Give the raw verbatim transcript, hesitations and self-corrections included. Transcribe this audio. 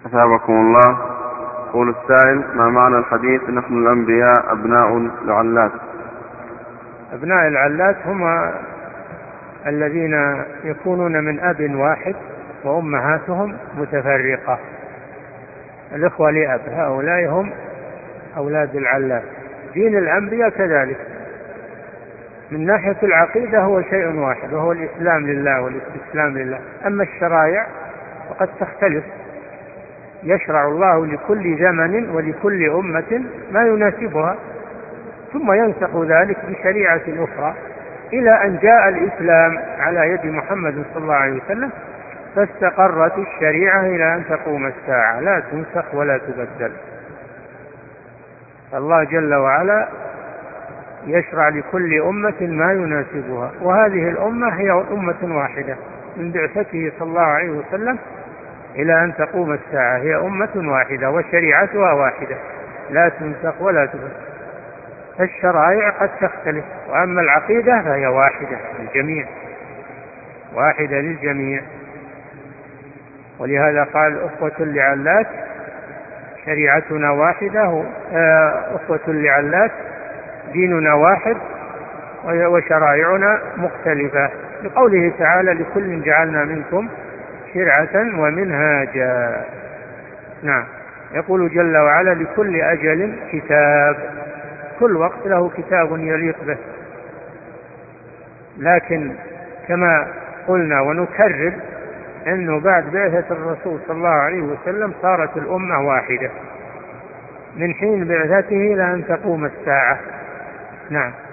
أثابكم الله. يقول السائل: ما معنى الحديث نحن الأنبياء أبناء لعلات؟ أبناء العلات هم الذين يكونون من أب واحد وأمهاتهم متفرقة، الإخوة لأب، هؤلاء هم أولاد العلات. دين الأنبياء كذلك من ناحية العقيدة هو شيء واحد، وهو الإسلام لله والاستسلام لله. أما الشرائع فقد تختلف، يشرع الله لكل زمن ولكل أمة ما يناسبها، ثم ينسخ ذلك بشريعة أخرى إلى أن جاء الإسلام على يد محمد صلى الله عليه وسلم، فاستقرت الشريعة إلى أن تقوم الساعة، لا تنسخ ولا تبدل. الله جل وعلا يشرع لكل أمة ما يناسبها، وهذه الأمة هي أمة واحدة من بعثته صلى الله عليه وسلم إلى أن تقوم الساعة، هي أمة واحدة وشريعتها واحدة لا تنسخ ولا تبدل. الشرائع قد تختلف، وأما العقيدة فهي واحدة للجميع، واحدة للجميع. ولهذا قال: أخوة لعلات، شريعتنا واحدة، أخوة لعلات، ديننا واحد وشرائعنا مختلفة، لقوله تعالى: لكل جعلنا منكم شرعة ومنهاجا. نعم. يقول جل وعلا: لكل أجل كتاب، كل وقت له كتاب يليق به. لكن كما قلنا ونكرر أنه بعد بعثة الرسول صلى الله عليه وسلم صارت الأمة واحدة من حين بعثته إلى أن تقوم الساعة. نعم.